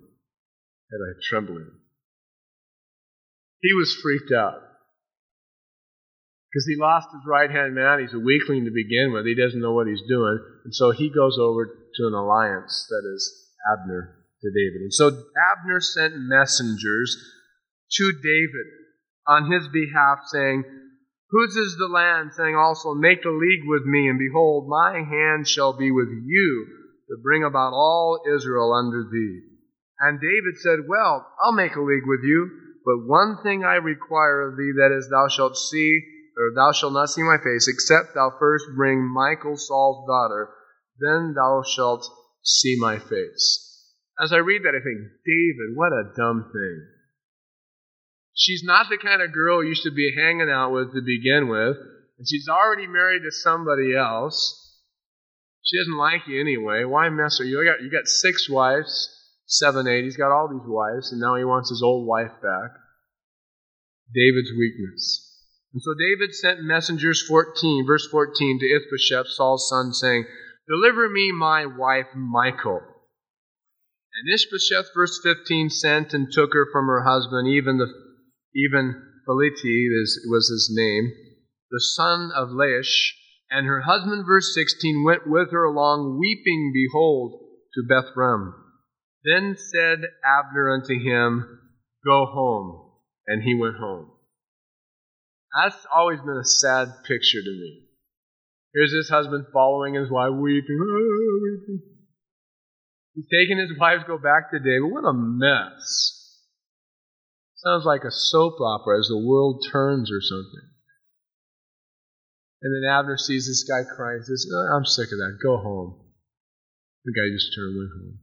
Speaker 2: He was freaked out because he lost his right-hand man. He's a weakling to begin with. He doesn't know what he's doing. And so he goes over to an alliance, that is Abner, to David. And so Abner sent messengers to David on his behalf, saying, Whose is the land? Saying also, Make a league with me, and behold, my hand shall be with you to bring about all Israel under thee. And David said, Well, I'll make a league with you, but one thing I require of thee, that is, thou shalt not see my face, except thou first bring Michal, Saul's daughter, then thou shalt see my face. As I read that, I think, David, what a dumb thing. She's not the kind of girl you should be hanging out with to begin with, and she's already married to somebody else. She doesn't like you anyway. Why mess her? You got 6 wives. 7, 8. He's got all these wives, and now he wants his old wife back. David's weakness. And so David sent messengers, verse 14, to Ishbosheth, Saul's son, saying, "Deliver me my wife Michal." And Ishbosheth, verse 15, sent and took her from her husband, even Philiti was his name, the son of Laish. And her husband, verse 16, went with her along, weeping, behold, to Bethlehem. Then said Abner unto him, "Go home." And he went home. That's always been a sad picture to me. Here's this husband following his wife, weeping, weeping. He's taking his wife to go back to David. What a mess. Sounds like a soap opera as the world turns or something. And then Abner sees this guy crying. He says, "I'm sick of that. Go home." The guy just turned and went home.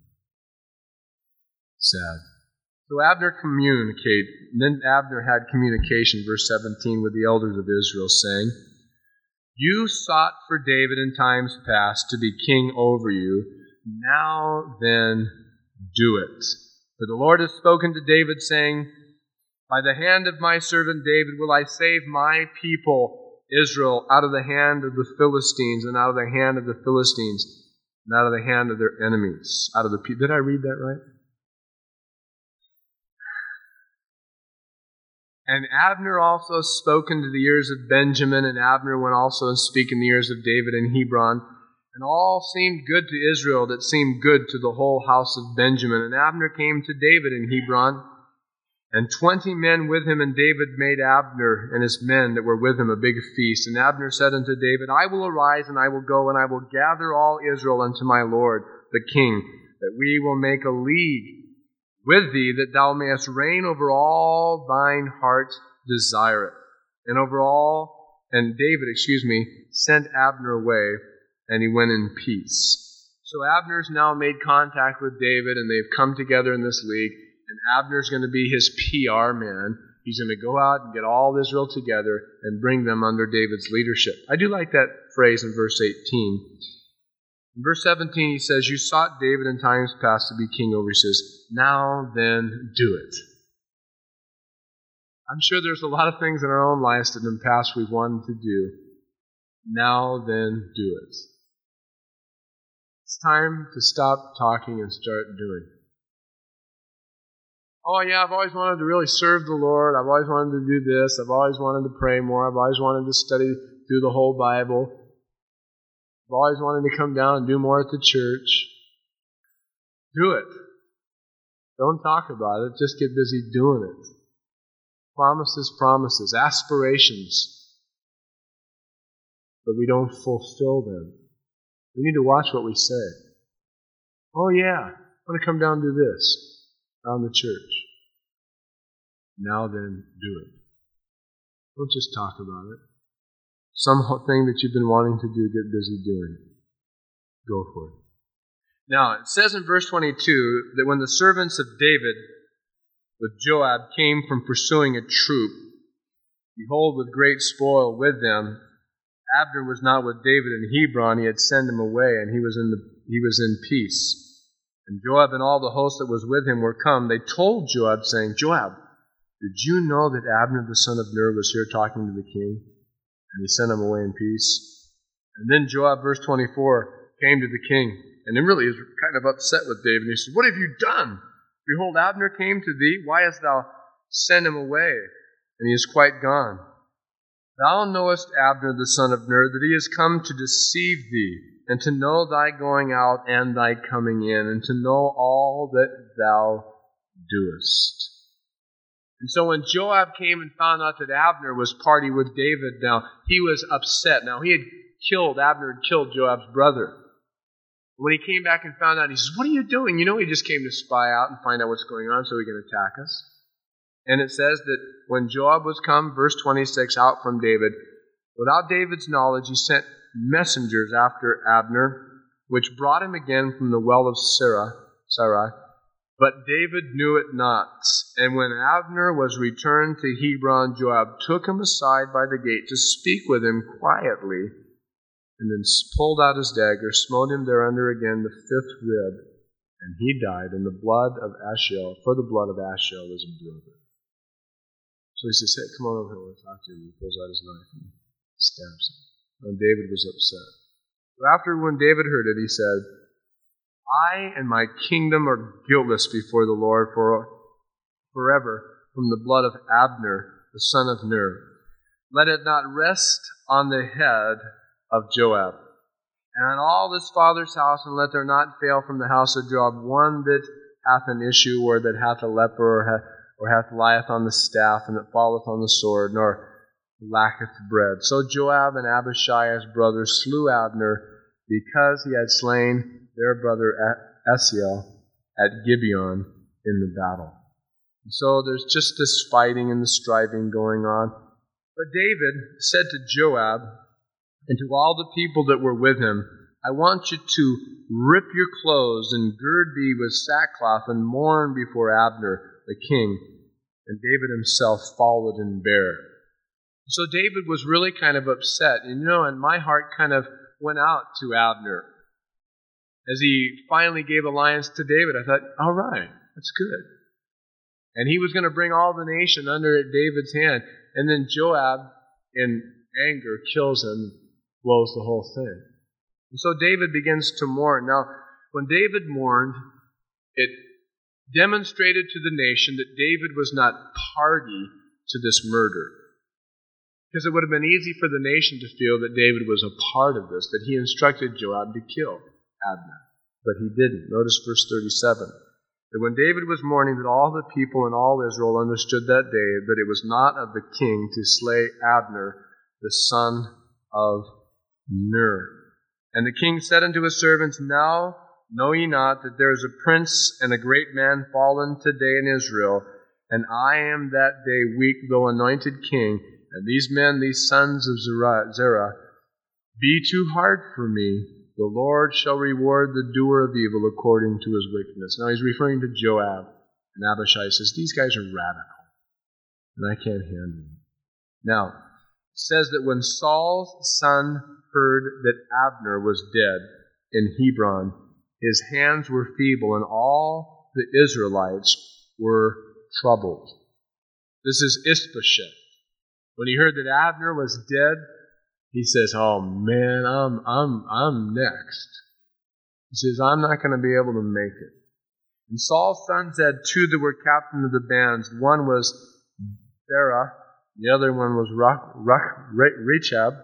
Speaker 2: Sad. So Abner then Abner had communication, verse 17, with the elders of Israel, saying, "You sought for David in times past to be king over you. Now then, do it. For the Lord has spoken to David, saying, By the hand of my servant David will I save my people Israel out of the hand of the Philistines, and out of the hand of the Philistines, and out of the hand of their enemies." Did I read that right? "And Abner also spoke into the ears of Benjamin, and Abner went also and spake in the ears of David in Hebron. And all seemed good to Israel, that seemed good to the whole house of Benjamin. And Abner came to David in Hebron, and 20 men with him, and David made Abner and his men that were with him a big feast. And Abner said unto David, I will arise, and I will go, and I will gather all Israel unto my lord, the king, that we will make a league with thee, that thou mayest reign over all thine heart desireth. And David, sent Abner away, and he went in peace. So Abner's now made contact with David, and they've come together in this league, and Abner's going to be his PR man. He's going to go out and get all Israel together and bring them under David's leadership. I do like that phrase in verse 18. In verse 17, he says, You sought David in times past to be king over. He says, now then, do it. I'm sure there's a lot of things in our own lives that in the past we've wanted to do. Now then, do it. It's time to stop talking and start doing. Oh yeah, I've always wanted to really serve the Lord. I've always wanted to do this. I've always wanted to pray more. I've always wanted to study through the whole Bible. I've always wanted to come down and do more at the church. Do it. Don't talk about it. Just get busy doing it. Promises, aspirations. But we don't fulfill them. We need to watch what we say. Oh yeah, I want to come down and do this around the church. Now then, do it. Don't just talk about it. Something that you've been wanting to do, get busy doing. Go for it. Now, it says in verse 22 that when the servants of David with Joab came from pursuing a troop, behold, with great spoil with them, Abner was not with David in Hebron. He had sent him away, and he was in peace. And Joab and all the host that was with him were come. They told Joab, saying, Joab, did you know that Abner the son of Ner was here talking to the king? And he sent him away in peace. And then Joab, verse 24, came to the king, and he really is kind of upset with David. And he said, What have you done? Behold, Abner came to thee. Why hast thou sent him away? And he is quite gone. Thou knowest Abner the son of Ner, that he is come to deceive thee, and to know thy going out and thy coming in, and to know all that thou doest. And so when Joab came and found out that Abner was party with David now, he was upset. Now, Abner had killed Joab's brother. When he came back and found out, he says, What are you doing? You know he just came to spy out and find out what's going on so he can attack us. And it says that when Joab was come, verse 26, out from David, without David's knowledge, he sent messengers after Abner, which brought him again from the well of Sarai. But David knew it not. And when Abner was returned to Hebron, Joab took him aside by the gate to speak with him quietly, and then pulled out his dagger, smote him thereunder again the 5th rib, and he died, and the blood of Asahel, for the blood of Asahel was a brother. So he says, hey, come on over here, I want to talk to you. And he pulls out his knife and stabs him. And David was upset. So after, when David heard it, he said, I and my kingdom are guiltless before the Lord forever from the blood of Abner, the son of Ner. Let it not rest on the head of Joab, and on all his father's house, and let there not fail from the house of Joab one that hath an issue, or that hath a leper, or hath lieth on the staff, and that falleth on the sword, nor lacketh bread. So Joab and Abishai his brother slew Abner, because he had slain their brother Asahel at Gibeon in the battle. And so there's just this fighting and the striving going on. But David said to Joab and to all the people that were with him, I want you to rip your clothes and gird thee with sackcloth and mourn before Abner the king. And David himself followed and bare. So David was really kind of upset. And my heart kind of went out to Abner. As he finally gave alliance to David, I thought, all right, that's good. And he was going to bring all the nation under David's hand. And then Joab, in anger, kills him, blows the whole thing. And so David begins to mourn. Now, when David mourned, it demonstrated to the nation that David was not party to this murder. Because it would have been easy for the nation to feel that David was a part of this, that he instructed Joab to kill Abner. But he didn't. Notice verse 37. That when David was mourning, that all the people and all Israel understood that day that it was not of the king to slay Abner, the son of Ner. And the king said unto his servants, Now know ye not that there is a prince and a great man fallen today in Israel, and I am that day weak, though anointed king, and these men, these sons of Zerah, be too hard for me. The Lord shall reward the doer of evil according to his wickedness. Now he's referring to Joab, and Abishai says, these guys are radical, and I can't handle them. Now, it says that when Saul's son heard that Abner was dead in Hebron, his hands were feeble, and all the Israelites were troubled. This is Ishbosheth. When he heard that Abner was dead, he says, oh man, I'm next. He says, I'm not going to be able to make it. And Saul's sons had two that were captain of the bands. One was Berah, the other one was Rechab.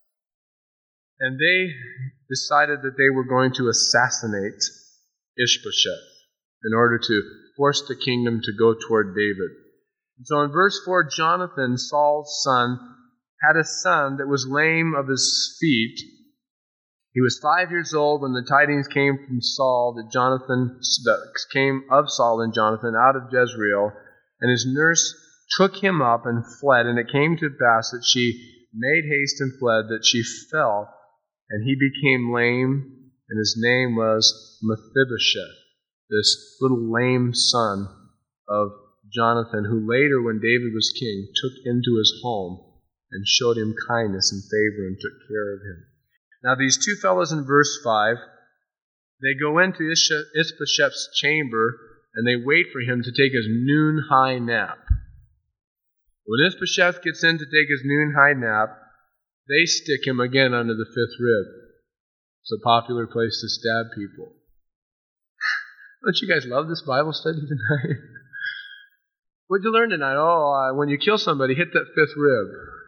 Speaker 2: And they decided that they were going to assassinate Ishbosheth in order to force the kingdom to go toward David. And so in verse 4, Jonathan, Saul's son, had a son that was lame of his feet. He was 5 years old when the tidings came from Saul that came of Saul and Jonathan out of Jezreel, and his nurse took him up and fled. And it came to pass that she made haste and fled, that she fell, and he became lame, and his name was Mephibosheth, this little lame son of Jonathan, who later, when David was king, took into his home and showed him kindness and favor and took care of him. Now these two fellows in verse 5, they go into Ishbosheth's chamber and they wait for him to take his noon-high nap. When Ishbosheth gets in to take his noon-high nap, they stick him again under the fifth rib. It's a popular place to stab people. Don't you guys love this Bible study tonight? What'd you learn tonight? When you kill somebody, hit that fifth rib.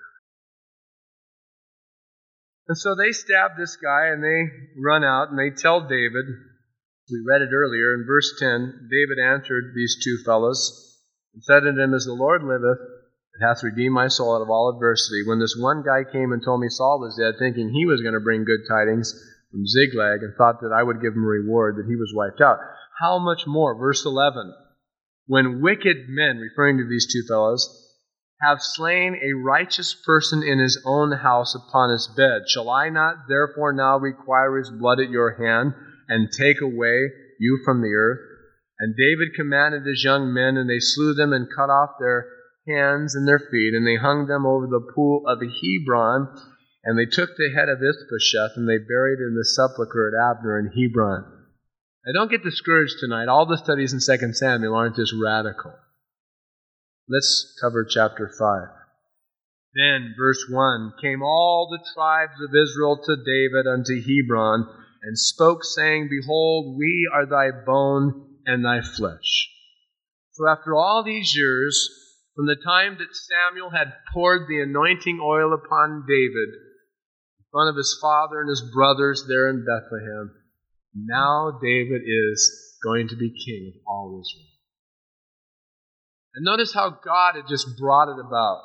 Speaker 2: And so they stab this guy and they run out and they tell David. We read it earlier in verse 10. David answered these two fellows and said unto him, As the Lord liveth, that hath redeemed my soul out of all adversity. When this one guy came and told me Saul was dead, thinking he was going to bring good tidings from Ziklag, and thought that I would give him a reward, that he was wiped out. How much more? Verse 11. When wicked men, referring to these two fellows, have slain a righteous person in his own house upon his bed, shall I not therefore now require his blood at your hand, and take away you from the earth? And David commanded his young men, and they slew them and cut off their hands and their feet, and they hung them over the pool of Hebron, and they took the head of Ishbosheth, and they buried it in the sepulchre at Abner in Hebron. Now don't get discouraged tonight. All the studies in 2 Samuel aren't this radical. Let's cover chapter 5. Then, verse 1, came all the tribes of Israel to David unto Hebron, and spoke, saying, Behold, we are thy bone and thy flesh. So after all these years, from the time that Samuel had poured the anointing oil upon David, in front of his father and his brothers there in Bethlehem, now David is going to be king of all Israel. And notice how God had just brought it about.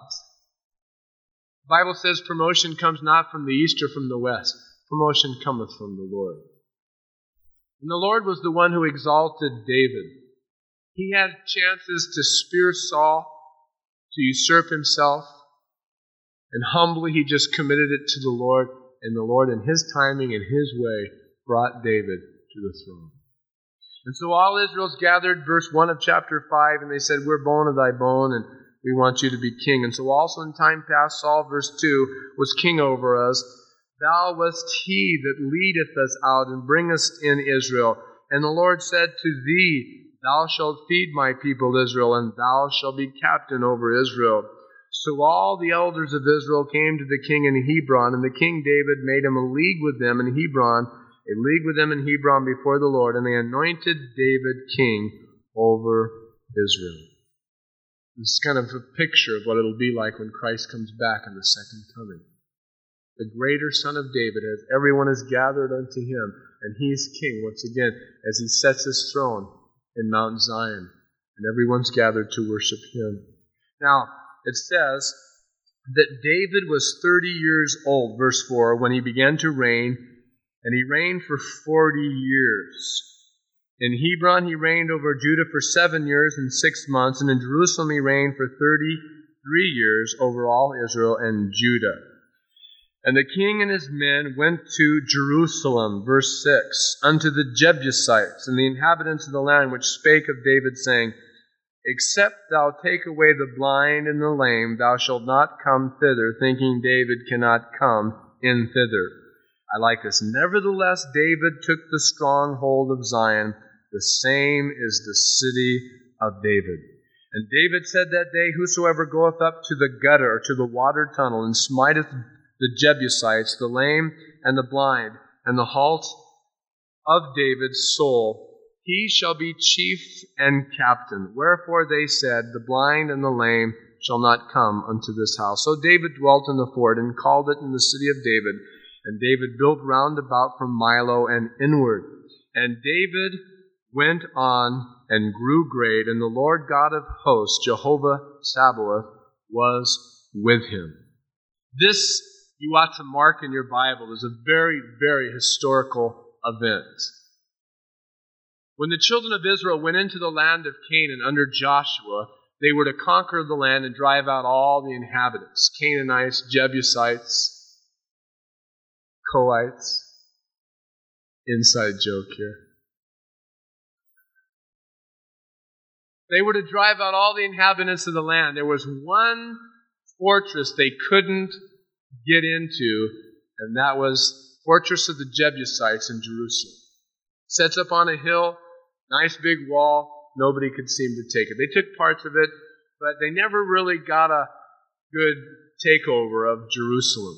Speaker 2: The Bible says promotion comes not from the east or from the west. Promotion cometh from the Lord. And the Lord was the one who exalted David. He had chances to spear Saul, to usurp himself, and humbly he just committed it to the Lord, and the Lord in his timing and his way brought David to the throne. And so all Israel's gathered, verse 1 of chapter 5, and they said, We're bone of thy bone, and we want you to be king. And so also in time past, Saul, verse 2, was king over us. Thou wast he that leadeth us out and bringest in Israel. And the Lord said to thee, Thou shalt feed my people Israel, and thou shalt be captain over Israel. So all the elders of Israel came to the king in Hebron, and the king David made him a league with them in Hebron, before the Lord, and they anointed David king over Israel. This is kind of a picture of what it'll be like when Christ comes back in the second coming. The greater Son of David, as everyone is gathered unto him, and he is king once again, as he sets his throne in Mount Zion, and everyone's gathered to worship him. Now, it says that David was 30 years old, verse 4, when he began to reign, and he reigned for 40 years. In Hebron he reigned over Judah for 7 years and 6 months, and in Jerusalem he reigned for 33 years over all Israel and Judah. And the king and his men went to Jerusalem, verse 6, unto the Jebusites and the inhabitants of the land, which spake of David, saying, Except thou take away the blind and the lame, thou shalt not come thither, thinking David cannot come in thither. I like this. Nevertheless, David took the stronghold of Zion. The same is the city of David. And David said that day, Whosoever goeth up to the gutter, or to the water tunnel, and smiteth the Jebusites, the lame and the blind, and the halt of David's soul, he shall be chief and captain. Wherefore they said, The blind and the lame shall not come unto this house. So David dwelt in the fort, and called it in the city of David. And David built round about from Milo and inward. And David went on and grew great, and the Lord God of hosts, Jehovah Sabaoth, was with him. This you ought to mark in your Bible as a very, very historical event. When the children of Israel went into the land of Canaan under Joshua, they were to conquer the land and drive out all the inhabitants, Canaanites, Jebusites, Coites. Inside joke here. They were to drive out all the inhabitants of the land. There was one fortress they couldn't get into, and that was the fortress of the Jebusites in Jerusalem. Sets up on a hill, nice big wall, nobody could seem to take it. They took parts of it, but they never really got a good takeover of Jerusalem.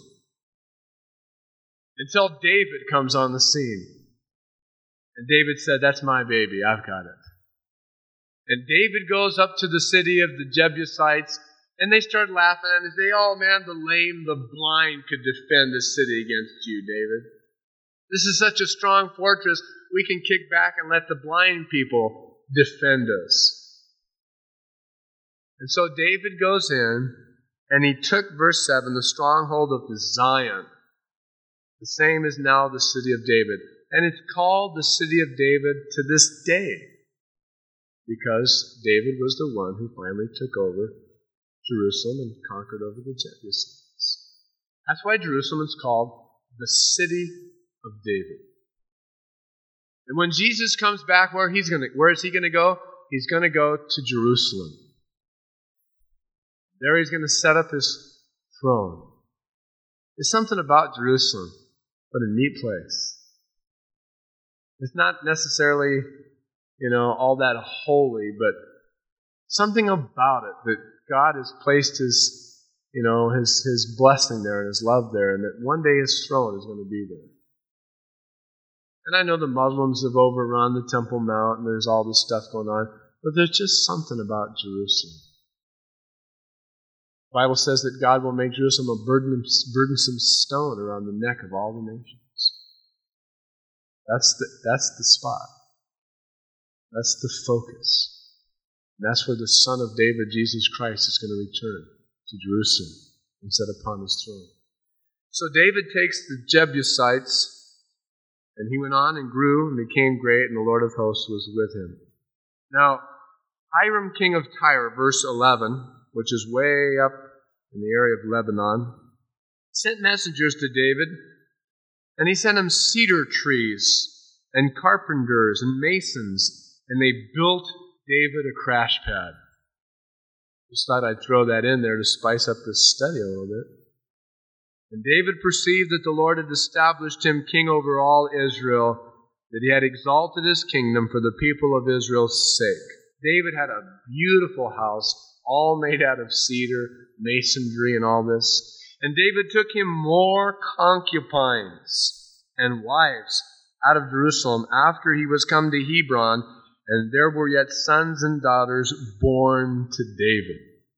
Speaker 2: Until David comes on the scene. And David said, That's my baby, I've got it. And David goes up to the city of the Jebusites, and they start laughing and they say, Oh man, the lame, the blind could defend this city against you, David. This is such a strong fortress, we can kick back and let the blind people defend us. And so David goes in, and he took, verse 7, the stronghold of the Zion. The same is now the city of David. And it's called the city of David to this day, because David was the one who finally took over Jerusalem and conquered over the Jebusites. That's why Jerusalem is called the city of David. And when Jesus comes back, where is he going to go? He's going to go to Jerusalem. There he's going to set up his throne. There's something about Jerusalem. What a neat place. It's not necessarily, all that holy, but something about it that God has placed His blessing there and His love there, and that one day His throne is going to be there. And I know the Muslims have overrun the Temple Mount, and there's all this stuff going on, but there's just something about Jerusalem. The Bible says that God will make Jerusalem a burdensome stone around the neck of all the nations. That's the spot. That's the focus. And that's where the Son of David, Jesus Christ, is going to return to Jerusalem and set upon His throne. So David takes the Jebusites, and he went on and grew and became great, and the Lord of hosts was with him. Now, Hiram, king of Tyre, verse 11, which is way up in the area of Lebanon, sent messengers to David, and he sent him cedar trees and carpenters and masons, and they built David a crash pad. Just thought I'd throw that in there to spice up this study a little bit. And David perceived that the Lord had established him king over all Israel, that He had exalted His kingdom for the people of Israel's sake. David had a beautiful house, all made out of cedar, masonry, and all this. And David took him more concubines and wives out of Jerusalem after he was come to Hebron, and there were yet sons and daughters born to David.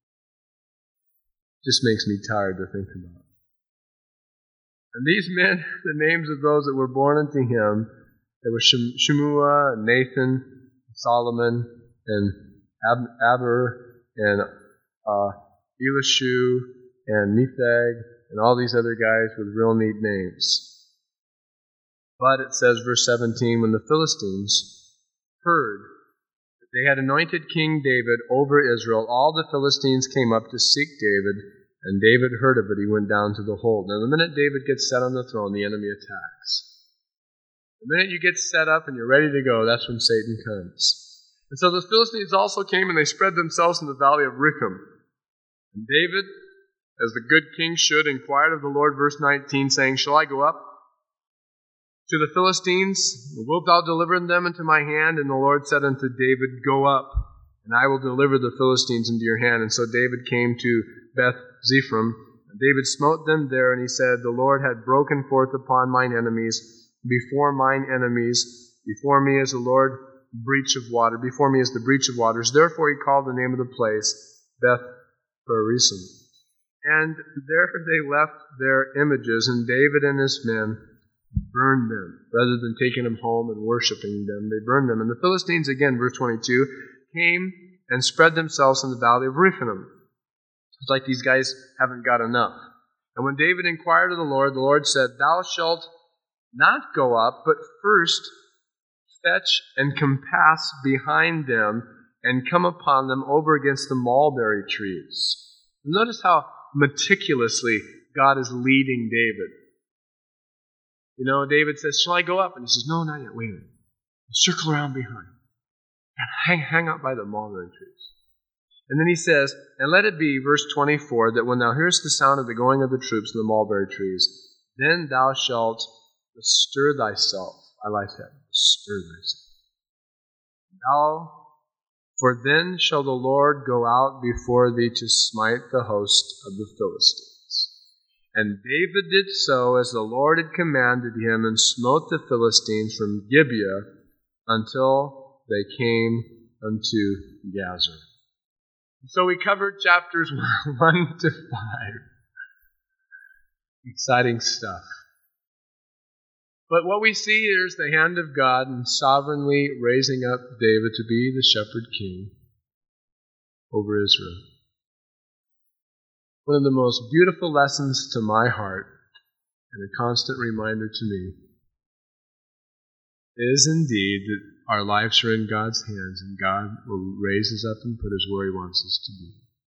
Speaker 2: Just makes me tired to think about. And these men, the names of those that were born unto him, there were Shemua, Nathan, Solomon, and Aber, and Elishu, and Nepheg, and all these other guys with real neat names. But it says, verse 17, when the Philistines heard that they had anointed King David over Israel, all the Philistines came up to seek David, and David heard of it. He went down to the hold. Now, the minute David gets set on the throne, the enemy attacks. The minute you get set up and you're ready to go, that's when Satan comes. And so the Philistines also came, and they spread themselves in the valley of Richem. And David, as the good king should, inquired of the Lord, verse 19, saying, shall I go up to the Philistines? Wilt thou deliver them into my hand? And the Lord said unto David, go up, and I will deliver the Philistines into your hand. And so David came to Beth Zephram, and David smote them there, and he said, the Lord had broken forth upon mine enemies, before mine enemies, before me is the Lord breach of water, before me is the breach of waters. Therefore he called the name of the place Beth Perazim. And there they left their images, and David and his men burned them. Rather than taking them home and worshiping them, they burned them. And the Philistines, again, verse 22, came and spread themselves in the valley of Rephaim. It's like these guys haven't got enough. And when David inquired of the Lord said, thou shalt not go up, but first fetch and compass behind them and come upon them over against the mulberry trees. Notice how meticulously God is leading David. David says, shall I go up? And he says, no, not yet. Wait a minute. Circle around behind. And hang out by the mulberry trees. And then he says, and let it be, verse 24, that when thou hearest the sound of the going of the troops in the mulberry trees, then thou shalt bestir thyself. I like that. Bestir thyself. For then shall the Lord go out before thee to smite the host of the Philistines. And David did so as the Lord had commanded him, and smote the Philistines from Gibeah until they came unto Gazer. So we covered chapters 1 to 5. Exciting stuff. But what we see here is the hand of God in sovereignly raising up David to be the shepherd king over Israel. One of the most beautiful lessons to my heart, and a constant reminder to me, is indeed that our lives are in God's hands, and God will raise us up and put us where He wants us to be.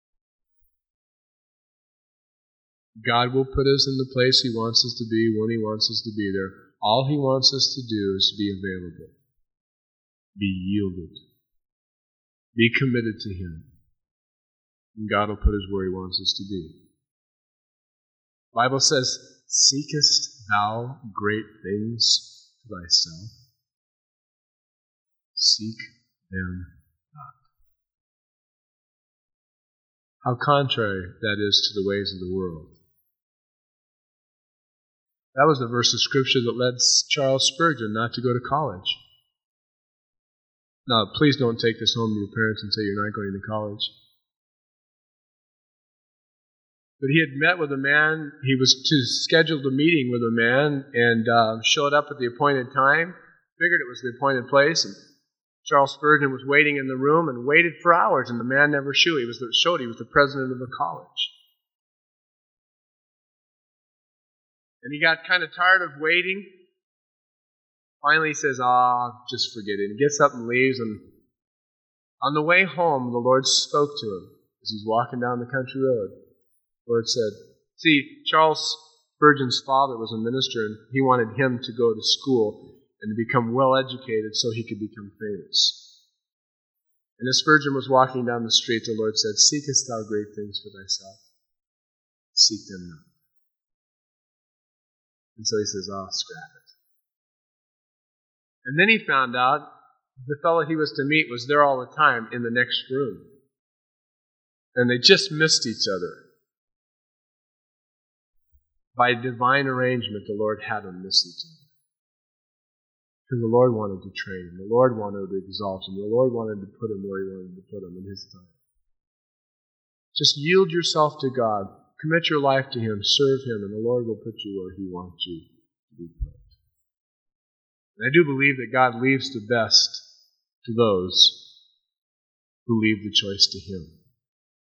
Speaker 2: God will put us in the place He wants us to be when He wants us to be there. All He wants us to do is be available, be yielded, be committed to Him. And God will put us where He wants us to be. The Bible says, seekest thou great things to thyself? seek them not. How contrary that is to the ways of the world. That was the verse of Scripture that led Charles Spurgeon not to go to college. Now, please don't take this home to your parents and say you're not going to college. But he had met with a man. He was scheduled a meeting with a man and showed up at the appointed time. Figured it was the appointed place. And Charles Spurgeon was waiting in the room and waited for hours, and the man never showed. He was the president of the college. And he got kind of tired of waiting. Finally he says, just forget it. He gets up and leaves, and on the way home, the Lord spoke to him as he's walking down the country road. The Lord said, see, Charles Spurgeon's father was a minister, and he wanted him to go to school and to become well educated so he could become famous. And as Spurgeon was walking down the street, the Lord said, seekest thou great things for thyself? Seek them not. And so he says, scrap it. And then he found out the fellow he was to meet was there all the time in the next room. And they just missed each other. By divine arrangement, the Lord had them miss each other. Because the Lord wanted to train him. The Lord wanted to exalt him. The Lord wanted to put him where he wanted to put him in his time. Just yield yourself to God. Commit your life to him. Serve him. And the Lord will put you where he wants you to be put. And I do believe that God leaves the best to those who leave the choice to him.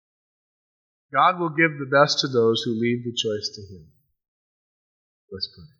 Speaker 2: God will give the best to those who leave the choice to him. Let's pray.